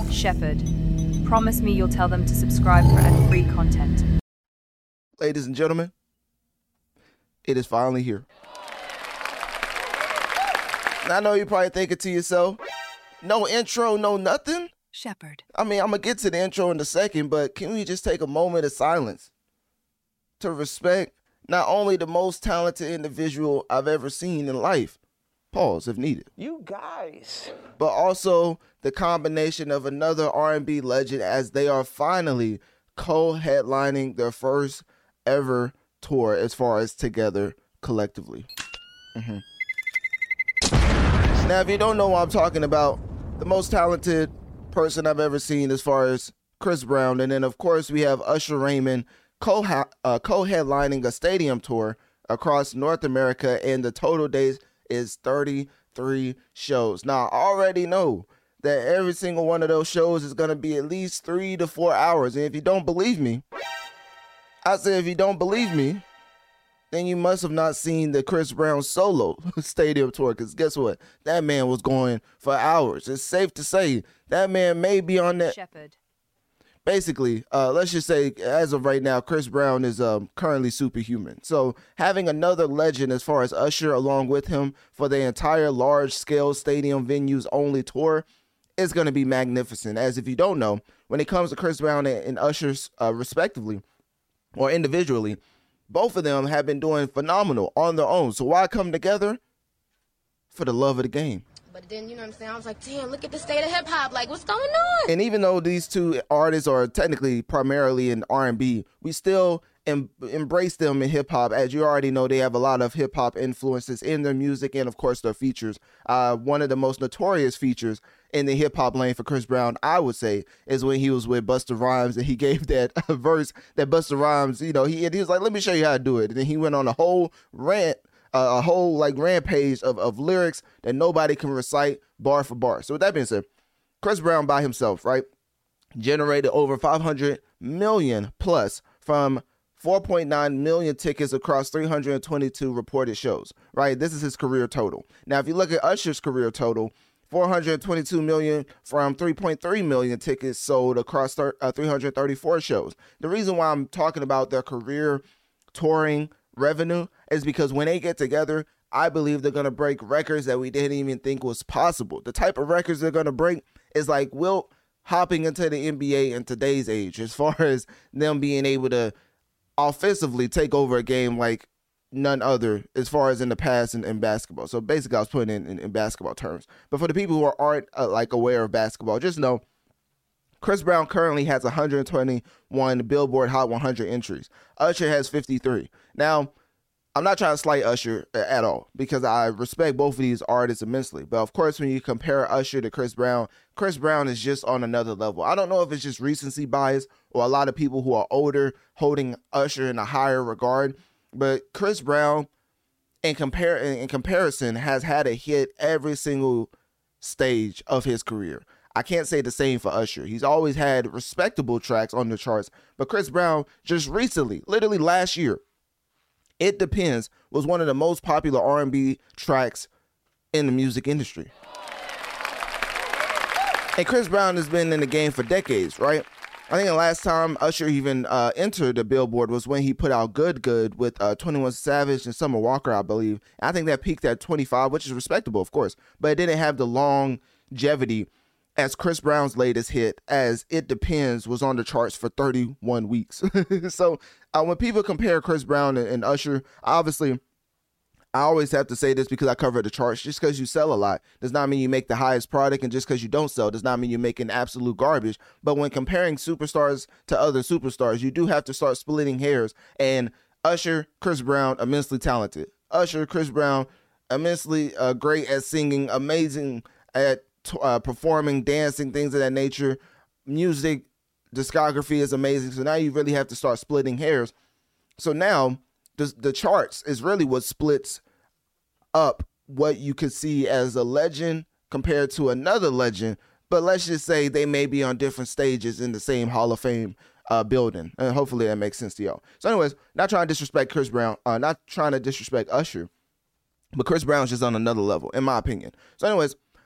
Shepard, promise me you'll tell them to subscribe for ad-free content. Ladies and gentlemen, it is finally here. And I know you're probably thinking to yourself, no intro, no nothing? Shepard. I mean, I'm going to get to the intro in a second, but can we just take a moment of silence to respect not only the most talented individual I've ever seen in life, pause if needed. You guys. But also the combination of another R&B legend as they are finally co-headlining their first ever tour as far as together collectively. Now, if you don't know what I'm talking about, the most talented person I've ever seen as far as Chris Brown, and then of course we have Usher Raymond co-headlining a stadium tour across North America, and the total days is 33 shows. Now, I already know that every single one of those shows is going to be at least 3 to 4 hours, and if you don't believe me, then you must have not seen the Chris Brown solo stadium tour, because guess what? That man was going for hours. It's safe to say that man may be on that. Shepard. Basically, let's just say, as of right now, Chris Brown is currently superhuman. So having another legend as far as Usher along with him for the entire large-scale stadium venues only tour is going to be magnificent. As if you don't know, when it comes to Chris Brown and Usher respectively or individually, both of them have been doing phenomenal on their own. So why come together? For the love of the game. But then, you know what I'm saying, I was like, damn, look at the state of hip-hop. Like, what's going on? And even though these two artists are technically primarily in R&B, we still embrace them in hip-hop. As you already know, they have a lot of hip-hop influences in their music and, of course, their features. One of the most notorious features in the hip-hop lane for Chris Brown, I would say, is when he was with Busta Rhymes and he gave that verse that Busta Rhymes, you know, he was like, let me show you how to do it. And then he went on a whole rant, a whole like rampage of lyrics that nobody can recite bar for bar. So with that being said, Chris Brown by himself, right, generated over 500 million plus from 4.9 million tickets across 322 reported shows, right? This is his career total. Now, if you look at Usher's career total, 422 million from 3.3 million tickets sold across 334 shows. The reason why I'm talking about their career touring revenue is because when they get together, I believe they're going to break records that we didn't even think was possible. The type of records they're going to break is like Wilt hopping into the NBA in today's age, as far as them being able to offensively take over a game like none other as far as in the past in basketball. So basically I was putting in basketball terms. But for the people who aren't like aware of basketball, just know Chris Brown currently has 121 Billboard Hot 100 entries. Usher has 53. Now, I'm not trying to slight Usher at all because I respect both of these artists immensely. But of course, when you compare Usher to Chris Brown is just on another level. I don't know if it's just recency bias or a lot of people who are older holding Usher in a higher regard. But Chris Brown, in comparison, has had a hit every single stage of his career. I can't say the same for Usher. He's always had respectable tracks on the charts. But Chris Brown, just recently, literally last year, It Depends was one of the most popular R&B tracks in the music industry. And Chris Brown has been in the game for decades, right? I think the last time Usher even entered the Billboard was when he put out Good Good with 21 Savage and Summer Walker, I believe. And I think that peaked at 25, which is respectable, of course. But it didn't have the longevity as Chris Brown's latest hit, as It Depends was on the charts for 31 weeks. So when people compare Chris Brown and Usher, obviously, I always have to say this because I cover the charts. Just because you sell a lot does not mean you make the highest product, and just because you don't sell does not mean you're making absolute garbage. But when comparing superstars to other superstars, you do have to start splitting hairs. And Usher, Chris Brown, immensely talented. Usher, Chris Brown, immensely great at singing, amazing at performing, dancing, things of that nature. Music, discography is amazing. So now you really have to start splitting hairs. So now the charts is really what splits up what you could see as a legend compared to another legend. But let's just say they may be on different stages in the same Hall of Fame building. And hopefully that makes sense to y'all. So anyways, not trying to disrespect Chris Brown, not trying to disrespect Usher, but Chris Brown's just on another level, in my opinion. So anyways,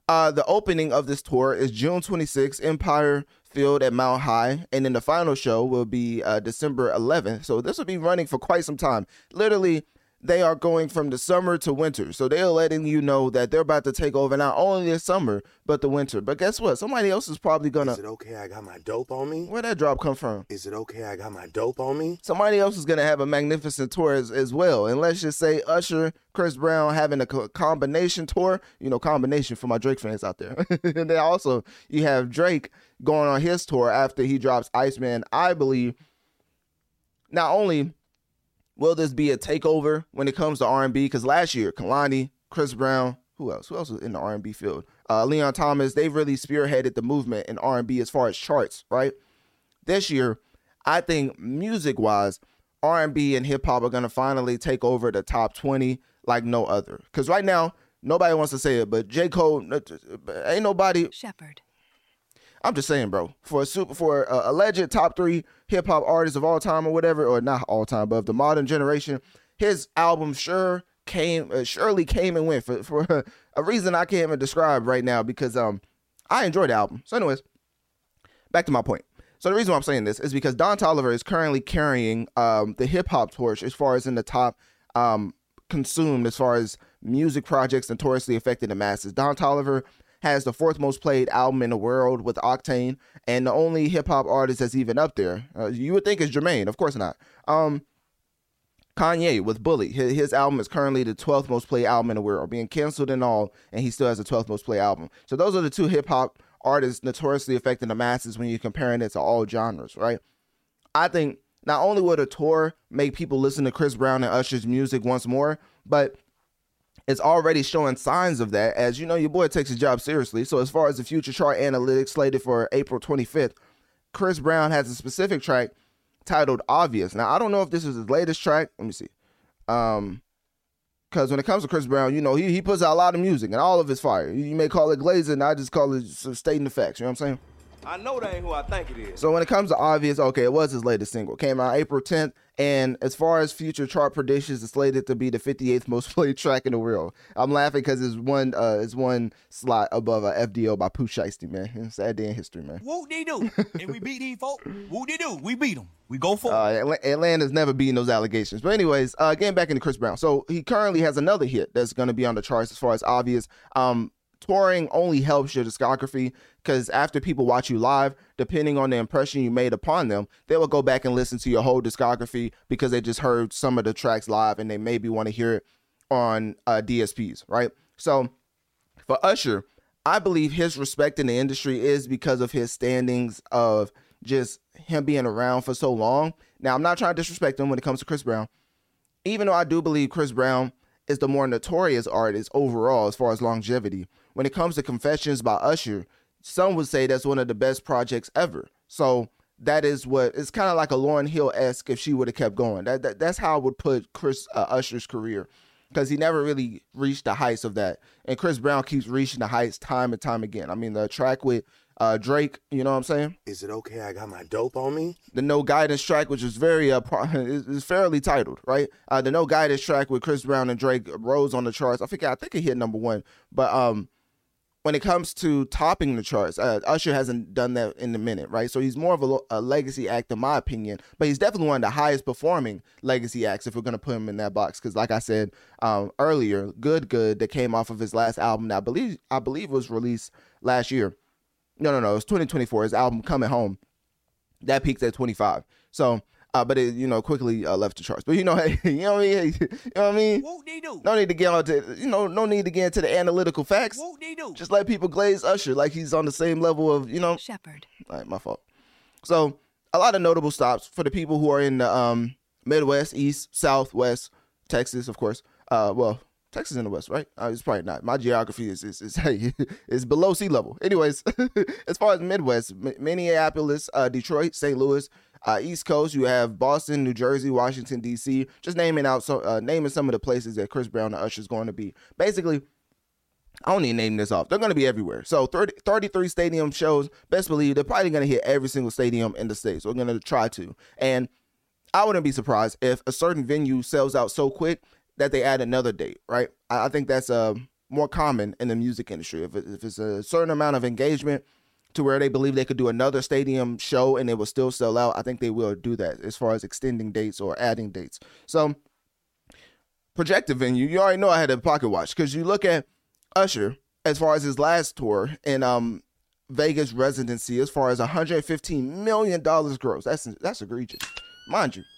The opening of this tour is June 26th, Empire Field at Mount High, and then the final show will be December 11th. So this will be running for quite some time. Literally, they are going from the summer to winter. So they're letting you know that they're about to take over not only the summer, but the winter. But guess what? Somebody else is probably going to... Is it okay I got my dope on me? Where'd that drop come from? Is it okay I got my dope on me? Somebody else is going to have a magnificent tour as well. And let's just say Usher, Chris Brown having a combination tour. You know, combination for my Drake fans out there. And then also you have Drake going on his tour after he drops Iceman. I believe not only... will this be a takeover when it comes to R&B? Because last year, Kehlani, Chris Brown, who else? Who else was in the R&B field? Leon Thomas, they've really spearheaded the movement in R&B as far as charts, right? This year, I think music-wise, R&B and hip-hop are going to finally take over the top 20 like no other. Because right now, nobody wants to say it, but J. Cole, ain't nobody... Shepherd. I'm just saying, bro, for a alleged top 3 hip hop artists of all time or whatever, or not all time, but of the modern generation, his album surely came and went for a reason I can't even describe right now because I enjoyed the album. So anyways, back to my point. So the reason why I'm saying this is because Don Toliver is currently carrying the hip hop torch as far as in the top consumed as far as music projects notoriously affecting the masses. Don Toliver has the 4th most played album in the world with Octane, and the only hip-hop artist that's even up there, you would think is Jermaine. Of course not. Kanye with Bully. His album is currently the 12th most played album in the world, being canceled and all, and he still has the 12th most played album. So those are the 2 hip-hop artists notoriously affecting the masses when you're comparing it to all genres, right? I think not only would a tour make people listen to Chris Brown and Usher's music once more, but it's already showing signs of that, as you know, your boy takes his job seriously. So as far as the Future Chart Analytics slated for April 25th, Chris Brown has a specific track titled Obvious. Now, I don't know if this is his latest track. Let me see. Because when it comes to Chris Brown, you know, he puts out a lot of music, and all of it's fire. You may call it glazing, I just call it stating the facts. You know what I'm saying? I know that ain't who I think it is. So when it comes to Obvious, okay, it was his latest single. Came out April 10th. And as far as future chart predictions, it's slated to be the 58th most played track in the world. I'm laughing because it's one slot above FDO by Pooh Shiesty, man. It's a sad day in history, man. Whoop-de-doo. And we beat these folk. Whoop-de-doo. We beat them. We go for it. Atlanta's never beaten those allegations. But anyways, getting back into Chris Brown. So he currently has another hit that's going to be on the charts as far as Obvious. Touring only helps your discography because after people watch you live, depending on the impression you made upon them, they will go back and listen to your whole discography because they just heard some of the tracks live and they maybe want to hear it on DSPs, right? So for Usher, I believe his respect in the industry is because of his standings of just him being around for so long. Now, I'm not trying to disrespect him when it comes to Chris Brown, even though I do believe Chris Brown is the more notorious artist overall as far as longevity. When it comes to Confessions by Usher, some would say that's one of the best projects ever. So that is what it's kind of like a Lauryn Hill-esque if she would have kept going. That's how I would put Usher's career, because he never really reached the heights of that. And Chris Brown keeps reaching the heights time and time again. I mean, the track with Drake, you know what I'm saying? Is it okay I got my dope on me? The No Guidance track, which is very is fairly titled, right? The No Guidance track with Chris Brown and Drake rose on the charts. I think it hit number 1. But when it comes to topping the charts, Usher hasn't done that in a minute, right? So he's more of a legacy act, in my opinion. But he's definitely one of the highest performing legacy acts if we're going to put him in that box. Because like I said earlier, Good that came off of his last album that I believe was released last year. No, it was 2024. His album Coming Home, that peaked at 25. So, but it quickly left the charts. But hey, you know what I mean? You know what I mean? Whoop-de-doo. No need to get no need to get into the analytical facts. Whoop-de-doo. Just let people glaze Usher like he's on the same level of Shepherd. All right, my fault. So a lot of notable stops for the people who are in the Midwest, East, South, West, Texas, of course. Texas in the West, right? It's probably not. My geography is below sea level. Anyways, as far as Midwest, Minneapolis, Detroit, St. Louis, East Coast, you have Boston, New Jersey, Washington, D.C. Just naming some of the places that Chris Brown and Usher is going to be. Basically, I don't need to name this off. They're going to be everywhere. So 33 stadium shows, best believe they're probably going to hit every single stadium in the state. So we're going to try to. And I wouldn't be surprised if a certain venue sells out so quick that they add another date, right? I think that's one more common in the music industry. If it's a certain amount of engagement to where they believe they could do another stadium show and it will still sell out, I think they will do that as far as extending dates or adding dates. So projected venue, you already know I had a pocket watch, because you look at Usher as far as his last tour in Vegas residency, as far as $115 million gross. That's egregious. Mind you,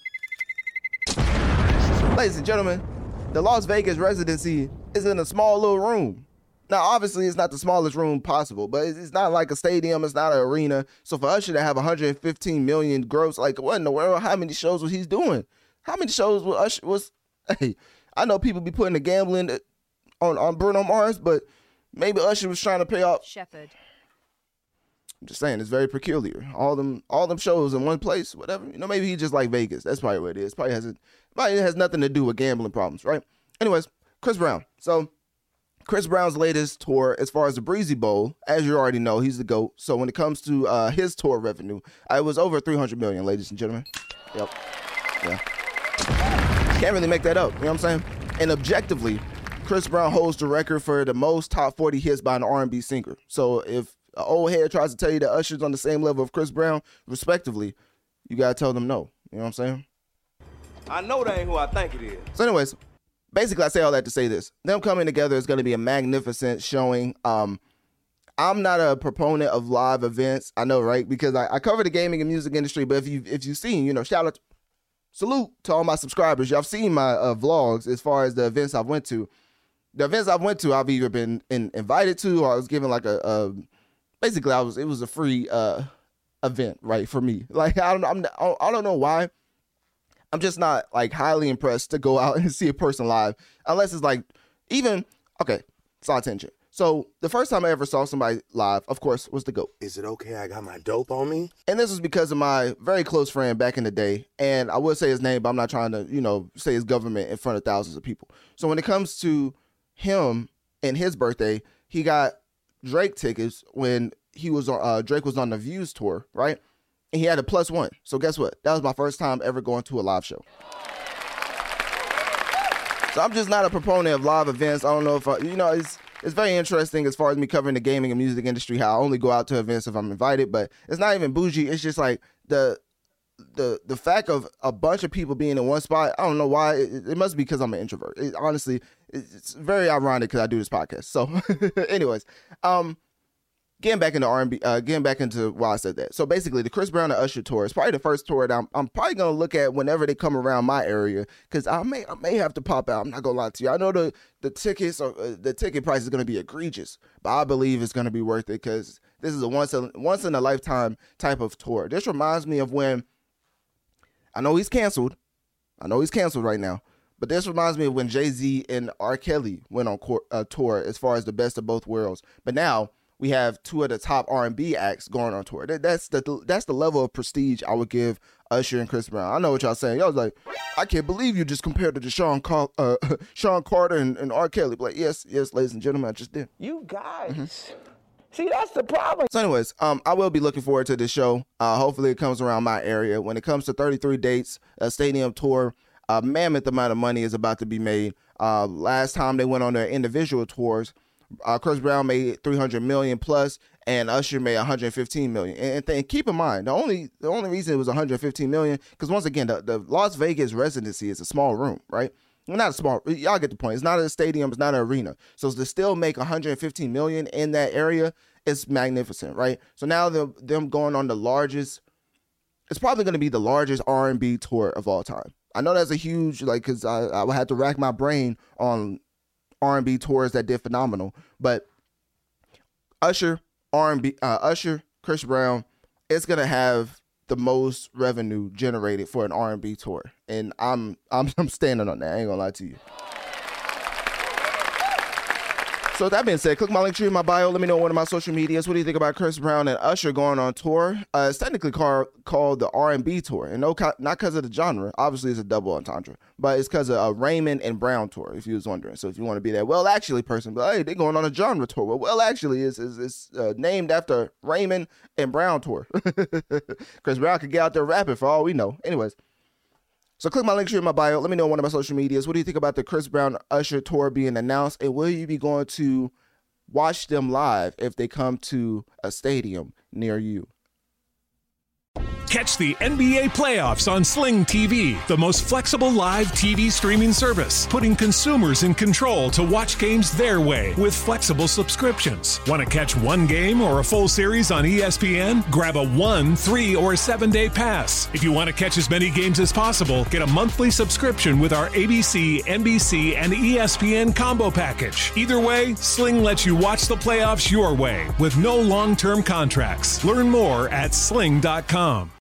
ladies and gentlemen, the Las Vegas residency is in a small little room. Now, obviously, it's not the smallest room possible, but it's not like a stadium. It's not an arena. So for Usher to have $115 million gross, like, what in the world? How many shows was he doing? How many shows was Usher? Hey, I know people be putting the gambling on Bruno Mars, but maybe Usher was trying to pay off Shepherd. I'm just saying, it's very peculiar. All them shows in one place, whatever. Maybe he just like Vegas. That's probably what it is. Probably has nothing to do with gambling problems, right? Anyways, Chris Brown. So Chris Brown's latest tour, as far as the Breezy Bowl, as you already know, he's the GOAT. So when it comes to his tour revenue, it was over $300 million, ladies and gentlemen. Yep. Yeah. Can't really make that up. You know what I'm saying? And objectively, Chris Brown holds the record for the most top 40 hits by an R&B singer. So if an old head tries to tell you that Usher's on the same level of Chris Brown, respectively, you got to tell them no. You know what I'm saying? I know that ain't who I think it is. So anyways, basically, I say all that to say this. Them coming together is going to be a magnificent showing. I'm not a proponent of live events. I know, right? Because I cover the gaming and music industry, but if you've seen, shout out, salute to all my subscribers. Y'all have seen my vlogs as far as the events I've went to. The events I've went to, I've either been invited to, or I was given like basically it was a free event, right, for me. Like I don't know why. I'm just not like highly impressed to go out and see a person live, unless it's like side tangent. So the first time I ever saw somebody live, of course, was the GOAT. Is it okay I got my dope on me? And this was because of my very close friend back in the day. And I would say his name, but I'm not trying to, say his government in front of thousands of people. So when it comes to him and his birthday, he got Drake tickets when he was on Drake was on the Views tour, right? And he had a +1. So guess what? That was my first time ever going to a live show. So I'm just not a proponent of live events. I don't know if it's very interesting as far as me covering the gaming and music industry, how I only go out to events if I'm invited, but it's not even bougie. It's just like the fact of a bunch of people being in one spot. I don't know why. It must be because I'm an introvert. Honestly, it's very ironic because I do this podcast. So anyways, getting back into R&B, getting back into why I said that. So basically, the Chris Brown and Usher tour is probably the first tour that I'm probably going to look at whenever they come around my area, because I may have to pop out. I'm not going to lie to you. I know the tickets or the ticket price is going to be egregious, but I believe it's going to be worth it, because this is a once in a lifetime type of tour. This reminds me of when, I know he's canceled right now, but this reminds me of when Jay-Z and R. Kelly went on tour as far as the best of both worlds. But now we have two of the top R&B acts going on tour. That's the level of prestige I would give Usher and Chris Brown. I know what y'all saying. Y'all was like, I can't believe you just compared it to Sean Carter and R. Kelly. But like, yes, ladies and gentlemen, I just did. You guys. See, that's the problem. So anyways, I will be looking forward to this show. Hopefully it comes around my area. When it comes to 33 dates, a stadium tour, a mammoth amount of money is about to be made. Last time they went on their individual tours, Chris Brown made $300 million plus, and Usher made $115 million. And keep in mind, the only reason it was $115 million, because once again, the Las Vegas residency is a small room, right? Not a small. Y'all get the point. It's not a stadium. It's not an arena. So to still make $115 million in that area is magnificent, right? So now them going on the largest. It's probably going to be the largest R&B tour of all time. I know that's a huge, because I would have to rack my brain on R&B tours that did phenomenal, but Usher, Chris Brown, it's gonna have the most revenue generated for an R&B tour, and I'm standing on that. I ain't gonna lie to you. So with that being said, click my link tree in my bio. Let me know on one of my social medias. What do you think about Chris Brown and Usher going on tour? It's technically called the R&B tour, and not because of the genre. Obviously, it's a double entendre, but it's because of a Raymond and Brown tour, if you was wondering. So if you want to be that well actually person, but hey, they're going on a genre tour. Well actually is named after Raymond and Brown tour. Chris Brown could get out there rapping for all we know. Anyways, So click my link here in my bio. Let me know on one of my social medias. What do you think about the Chris Brown Usher tour being announced? And will you be going to watch them live if they come to a stadium near you? Catch the NBA playoffs on Sling TV, the most flexible live TV streaming service, putting consumers in control to watch games their way with flexible subscriptions. Want to catch one game or a full series on ESPN? Grab a 1, 3, or 7-day pass. If you want to catch as many games as possible, get a monthly subscription with our ABC, NBC, and ESPN combo package. Either way, Sling lets you watch the playoffs your way with no long-term contracts. Learn more at sling.com.